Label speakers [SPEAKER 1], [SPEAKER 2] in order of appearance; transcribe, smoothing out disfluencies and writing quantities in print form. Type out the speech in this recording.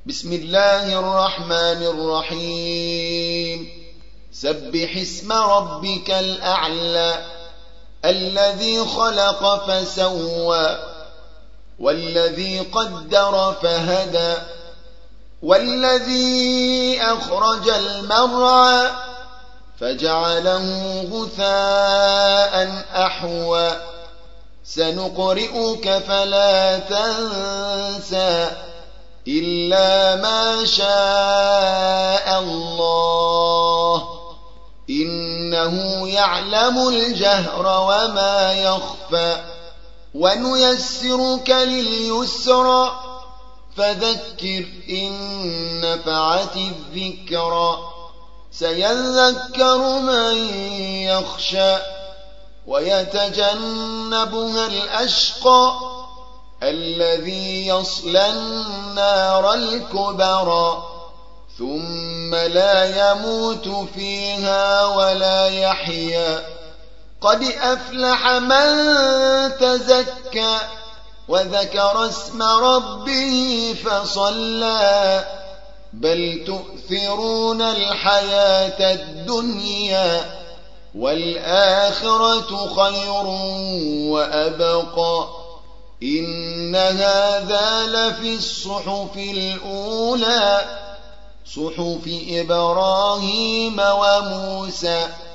[SPEAKER 1] بسم الله الرحمن الرحيم سبح اسم ربك الأعلى الذي خلق فسوى والذي قدر فهدى والذي أخرج المرعى فجعله غثاء أحوى سنقرئك فلا تنسى إلا ما شاء الله إنه يعلم الجهر وما يخفى ونيسرك لليسرى فذكر إن نفعت الذكرى سيذكر من يخشى ويتجنبها الأشقى الذي يصلى النار الكبرى ثم لا يموت فيها ولا يحيا قد أفلح من تزكى وذكر اسم ربه فصلى بل تؤثرون الحياة الدنيا والآخرة خير وأبقى إن هذا لفي الصحف الأولى صحف إبراهيم وموسى